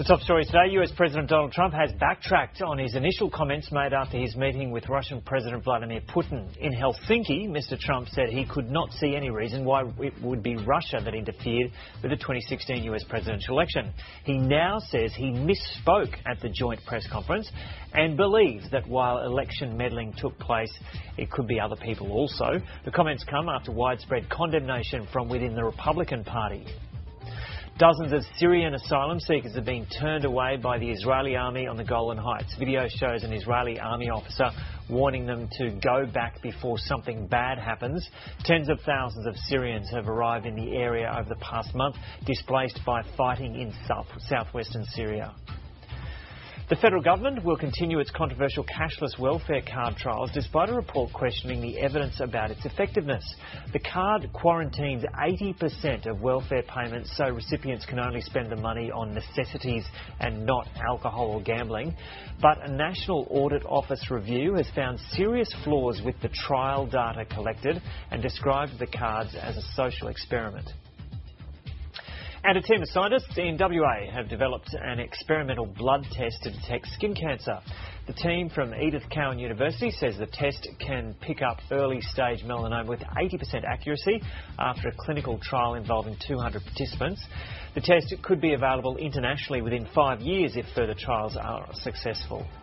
The top story today, US President Donald Trump has backtracked on his initial comments made after his meeting with Russian President Vladimir Putin. In Helsinki, Mr Trump said he could not see any reason why it would be Russia that interfered with the 2016 US presidential election. He now says he misspoke at the joint press conference and believes that while election meddling took place, it could be other people also. The comments come after widespread condemnation from within the Republican Party. Dozens of Syrian asylum seekers have been turned away by the Israeli army on the Golan Heights. Video shows an Israeli army officer warning them to go back before something bad happens. Tens of thousands of Syrians have arrived in the area over the past month, displaced by fighting in southwestern Syria. The federal government will continue its controversial cashless welfare card trials despite a report questioning the evidence about its effectiveness. The card quarantines 80% of welfare payments so recipients can only spend the money on necessities and not alcohol or gambling. But a National Audit Office review has found serious flaws with the trial data collected and described the cards as a social experiment. And a team of scientists in WA have developed an experimental blood test to detect skin cancer. The team from Edith Cowan University says the test can pick up early-stage melanoma with 80% accuracy after a clinical trial involving 200 participants. The test could be available internationally within 5 years if further trials are successful.